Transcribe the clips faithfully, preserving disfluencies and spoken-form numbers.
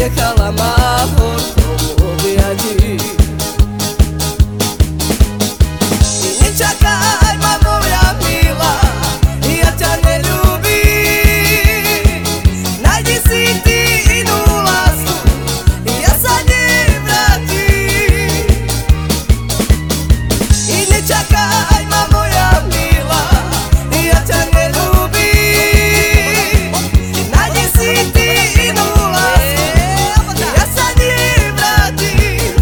nehala mahor pobijati. I ne čakaj, ma moja mila, ja ća ne ljubim. Najdi si ti inu lasku, ja sa nje vratim. I ne čakaj, ma moja mila, ja ća ne ljubim. Najdi si ti inu lasku, ja sa nje vratim.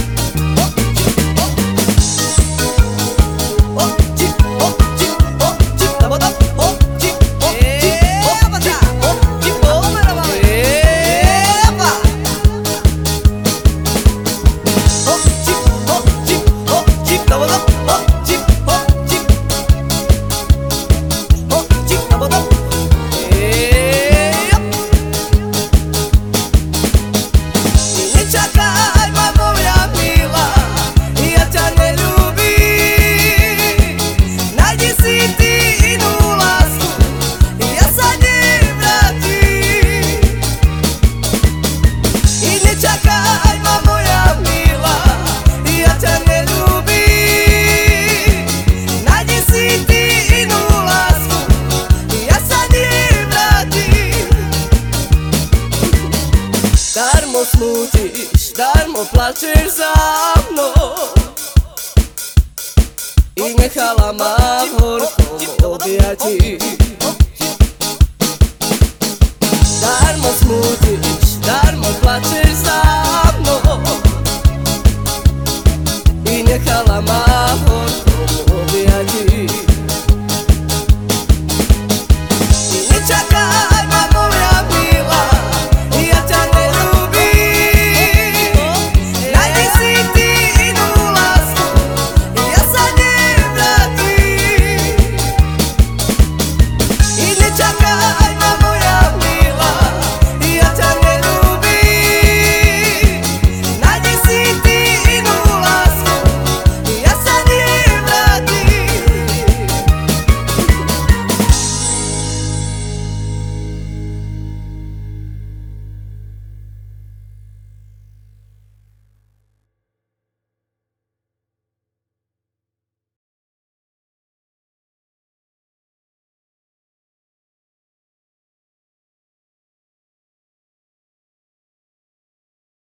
Darmo smutiš, darmo plačeš za mnom I nehala mahor pobijati. Darmo smutiš